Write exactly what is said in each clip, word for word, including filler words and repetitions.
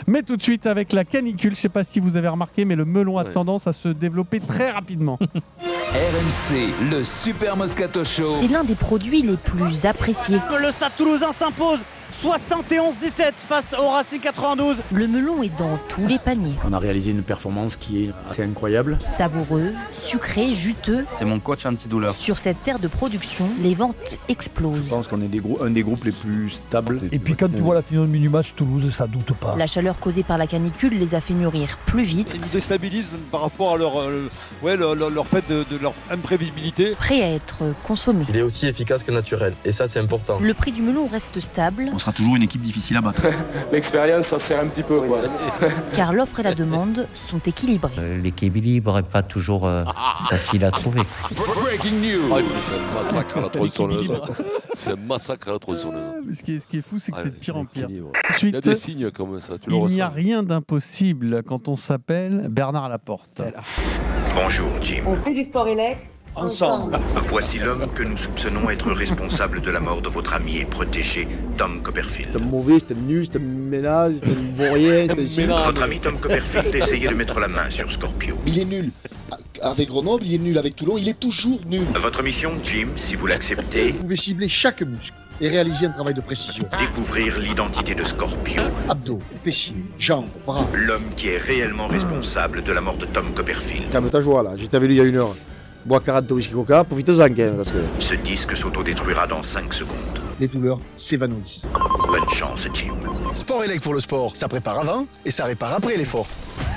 Mais tout de suite avec la canicule, je ne sais pas si vous avez remarqué, mais le melon a Ouais. tendance à se développer très rapidement. R M C, le Super Moscato Show. C'est l'un des produits les plus appréciés. Le Stade Toulousain s'impose soixante et onze à dix-sept face au Racing quatre-vingt-douze. Le melon est dans tous les paniers. On a réalisé une performance qui est assez incroyable. Savoureux, sucré, juteux. C'est mon coach antidouleur. Sur cette terre de production, les ventes explosent. Je pense qu'on est des grou- un des groupes les plus stables. Et puis quand tu vois la finale mini-match Toulouse, ça doute pas. La chaleur causée par la canicule les a fait mûrir plus vite. Ils nous déstabilisent par rapport à leur, euh, ouais, leur, leur- leur fait de, de leur imprévisibilité. Prêt à être consommé. Il est aussi efficace que naturel. Et ça, c'est important. Le prix du melon reste stable, On sera toujours une équipe difficile à battre. L'expérience, ça sert un petit peu. Quoi. car l'offre et la demande sont équilibrées. Euh, L'équilibre n'est pas toujours euh, facile à trouver. Breaking news. Ah, c'est un massacre à la tronçonneuse. C'est un massacre à la tronçonneuse. Ce qui est, ce qui est fou, c'est que Ah, c'est de pire en pire. l'équilibre. Tout de Il y a des suite, signes comme ça, tu le il n'y a ressens. rien d'impossible quand on s'appelle Bernard Laporte. Bonjour Jim. On fait du sport élect ensemble. Voici l'homme que nous soupçonnons être responsable de la mort de votre ami et protégé, Tom Copperfield. C'était mauvais, c'était nul, c'était ménage, c'était bon rien. Votre ami Tom Copperfield essayait de mettre la main sur Scorpio. Il est nul avec Grenoble, il est nul avec Toulon, il est toujours nul. Votre mission, Jim, si vous l'acceptez, Vous pouvez cibler chaque muscle et réaliser un travail de précision. découvrir l'identité de Scorpio, Abdos, fessiers, jambes, bras. l'homme qui est réellement responsable de la mort de Tom Copperfield. Calme ta joie là, j'étais avec lui il y a une heure. Bois quarante de whisky coca, profitez-en quand même, parce que... Ce disque s'autodétruira dans cinq secondes. Les douleurs s'évanouissent. Bonne chance, Jim. Sport élect pour le sport, ça prépare avant et ça répare après l'effort.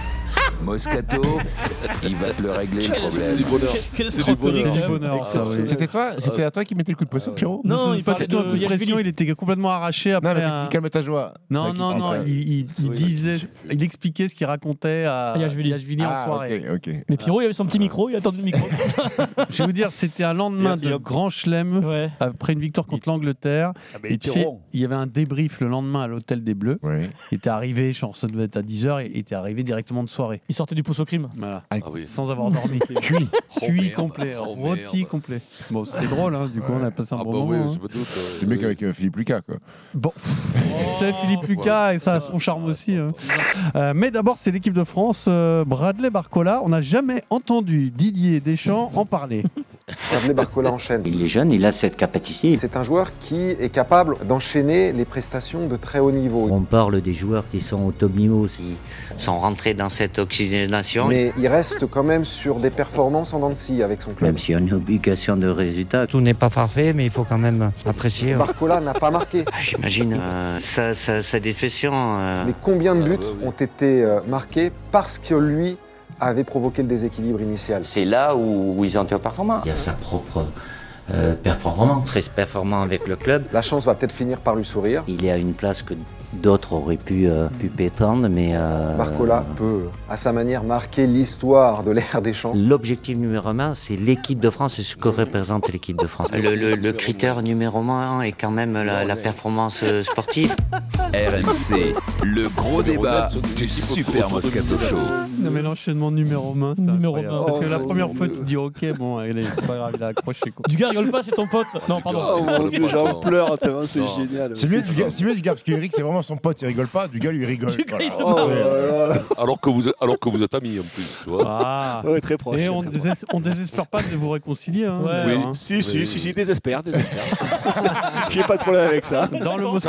Moscato, il va te le régler le C'est du problème. bonheur. C'est du bonheur, c'est du bonheur, ça, oui. C'était toi, c'était à toi qui mettait le coup de pression, Pierrot. Non, il il pas parlait du tout un de coup de pression, Yachvili. il était complètement arraché Non, après. mais un- calme ta joie. Non, C'est non, qui dit non, ça. il, il- il disait, il expliquait ce qu'il racontait à Yachvili. Yachvili en Ah, soirée. ok, ok. Mais Pierrot, il avait son petit micro, il attendait le micro. Je vais vous dire, c'était un lendemain Il y a- il y de a- grand chelem, Ouais. après une victoire contre l'Angleterre. Et tu sais, il y avait un débrief le lendemain à l'hôtel des Bleus. Ouais. Il était arrivé, genre, ça devait être à dix heures, et il était arrivé directement de soirée. Il sortait du pouce au crime. Voilà. Ah oui. Sans avoir dormi. Cuit. Oh, Cuit merde. complet, Oh, rôti merde. complet. Bon, c'était drôle, hein, du coup, on a passé un Ah bon bah oui, moment. je hein. me doute. euh, C'est mieux qu'avec euh, Philippe Lucas, quoi. Bon, vous savez, Philippe Lucas, et ça a son charme aussi. hein. Euh, mais d'abord, c'est l'équipe de France. euh, Bradley Barcola, on n'a jamais entendu Didier Deschamps en parler. Bradley Barcola enchaîne. Il est jeune, il a cette capacité. C'est un joueur qui est capable d'enchaîner les prestations de très haut niveau. On parle des joueurs qui sont au top niveau, qui sont rentrés dans cette oxygénation. Mais il reste quand même sur des performances en dents de scie avec son club. Même s'il y a une obligation de résultat. Tout n'est pas parfait, mais il faut quand même apprécier. Barcola n'a pas marqué. J'imagine euh, sa, sa, sa défection. euh, Mais combien de buts Ah, bah oui. ont été euh, marqués parce que lui avait provoqué le déséquilibre initial? C'est là où, où ils ont été performants. Il y a sa propre euh, performance. Très performant avec le club. La chance va peut-être finir par lui sourire. Il est à une place que d'autres auraient pu, euh, pu pétendre, mais... euh, Barcola peut, à sa manière, marquer l'histoire de l'ère des champs. L'objectif numéro un, c'est l'équipe de France et ce que représente l'équipe de France. Le, le- le critère numéro un est quand même la, la performance euh, sportive. R M C, le gros débat du Super Moscato Show. Non, mais l'enchaînement numéro un, c'est Numéro incroyable. un. Parce que la Oh, première mon fois, Dieu. tu te dis ok, bon, allez, c'est pas grave, il a accroché. Quoi. Du gars, rigole pas, c'est ton pote. Non, pardon. Oh mon Dieu, j'en pleure tellement c'est Non. génial. C'est mieux, du gars, c'est mieux du gars, parce qu'Eric, c'est vraiment son pote, il rigole pas, du gars, lui, il rigole. Du gars, il se Oh marre. là là. Alors que vous êtes, alors que vous êtes amis en plus, tu vois. Ah. Ouais, très proche. Et très on, proche. désespère, on désespère pas de vous réconcilier. Hein, Ouais. d'ailleurs, Oui, hein. si, si, si, si, désespère, désespère. J'ai pas de problème avec ça. Dans le